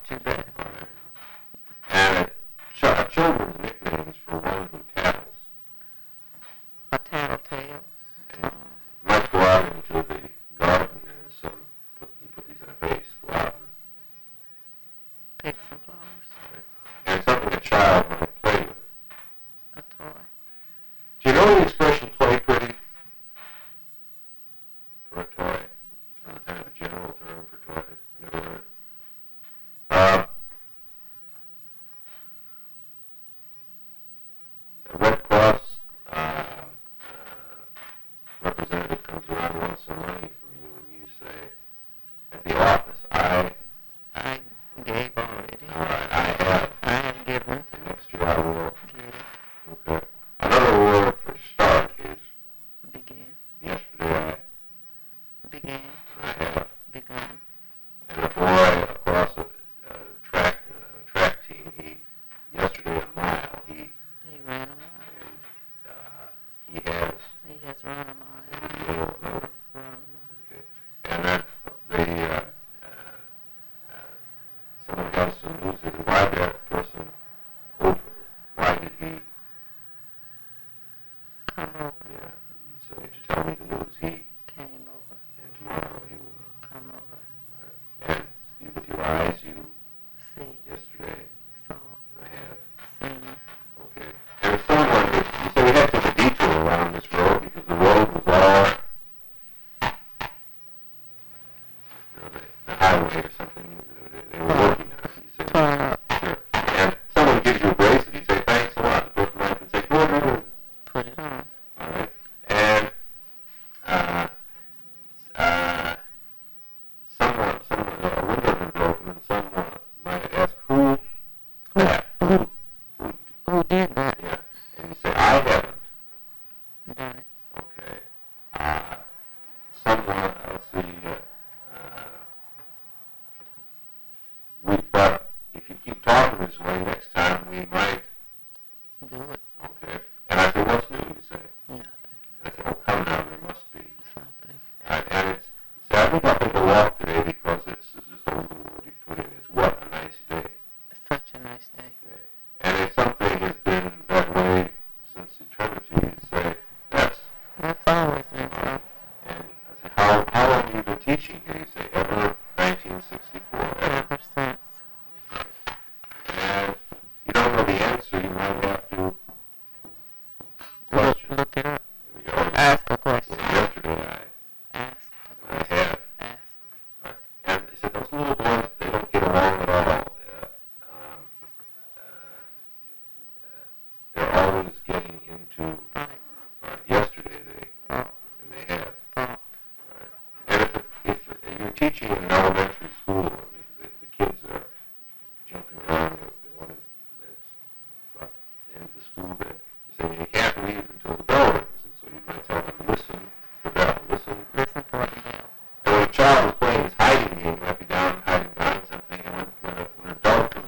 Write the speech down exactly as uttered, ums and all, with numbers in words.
You bet. All right. And ch- children's nicknames for one who tattles. A tattletale. And you might go out into the garden and some put, you put these in a vase. Go out and Pick some flowers. right? And something a child might play with. A toy. Do you know the expression "play pretty" for a toy? It's kind of a general term for toy. I've never heard it. Uh, a Red Cross uh, uh, representative comes around and wants some money from you, and you say, at the office, I, I gave already. all right, I have. I have given. And next year I will. Give. Okay. Another word for start is Begin. yesterday Began. I, I have. Begun. And a boy across a, a track uh, track team, he yesterday a mile, he He ran a mile. and uh, he has He has run a mile. and you will know. Run a mile. Okay. And then the uh, uh, uh, someone has some news is why that person over? Why did he? Come over. Yeah. So to tell me the news, he Came over. and tomorrow he will. Come over. And you, with your eyes, you See. yesterday Saw. I have. Seen. Okay. And if someone, you say we had to take a detour around this road because the road was all, you know, the, the highway or something, they, they were working on it. You say, Turn up. sure. And someone gives you a bracelet, you say, thanks a lot. The person might say, go ahead. Put it on. All right. And uh, uh, someone, someone, a window had been broken, and someone might ask, who, Who, that, who, who, who did that? yeah. And you say, I haven't. Done it. Okay. Uh, someone, let's see, uh, uh, we, but if you keep talking this way, next time we might, Do it. okay. And I say, what's new, you say? Nothing. And I say, oh, come now, there must be. Something. And, and it's, see, I think I'll take a walk today because it's, it's just a little word you put in. It's what a nice day. It's such a nice day. Okay. And if something has been that way since eternity, you say, that's, That's always been so. and I say, how, how long have you been teaching here? You say, ever nineteen sixty-four. Ever. Ever since. And you don't know the answer, you might have to Look, question. look it up. You know, Ask a question. yesterday Ask a I, I question. have. Ask. Right. And they said those little boys, they don't get along at all. Uh, um, uh, uh, they're always getting into, Fights. right, yesterday they, Fault. and they have. Fault. Right. And if, if you're teaching in an elementary